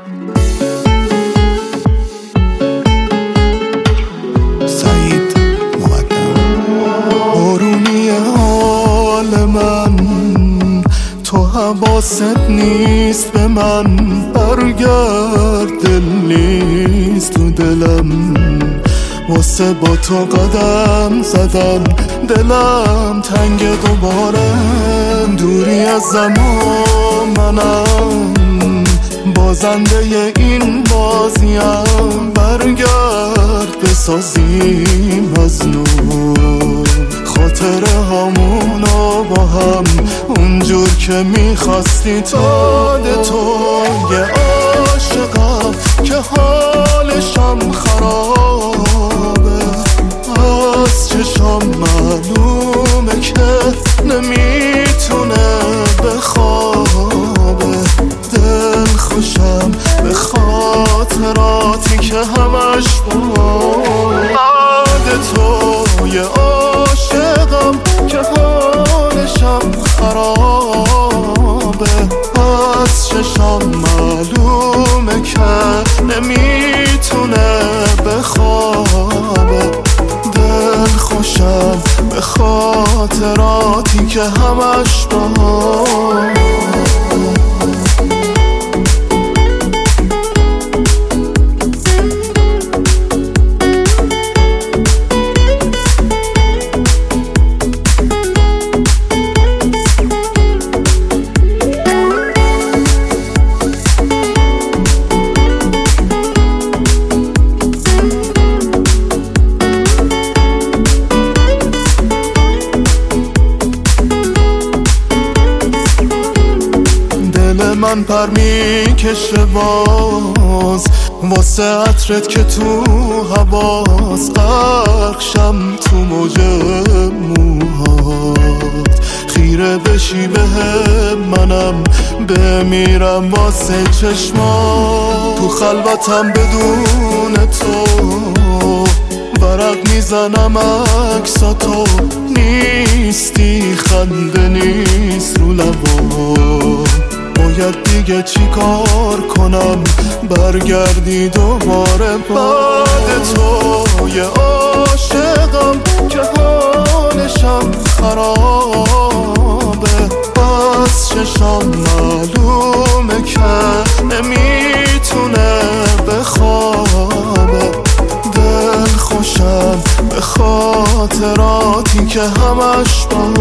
سعید مقدم. بارونی حال من، تو حواست نیست به من. برگرد، دل نیست تو دلم، واسه با تو قدم زدم. دلم تنگ دوباره، دوری از زمان منم، بازنده این بازیم. برگرد بسازیم از نو خاطره هامونو با هم، اونجور که میخواستی. داد تو یه عاشقم که حالشم خرابه، از چشم معلومه که نمیتونه بخوابه. دل خوشم به خاطراتی که همش بعد تو یه عاشقم که حالشم خرابه، از چشم معلومه که نمیتونه بخوابه. دل خوشم به خاطراتی که همش باهات. من پر میکشه باز واسه عطرت که تو حواس، غرقشم تو موج موهات. خیره بشی به منم بمیرم واسه چشمات. تو خلوتم بدون تو ورق میزنم عکساتو، نیستی خنده نیست رو لبا. باید دیگه چی کار کنم برگردی دوباره؟ بعد تو یه عاشقم که حالشم خرابه، از چشم معلومه که نمیتونه بخوابه. دل خوشم به خاطراتی که همش با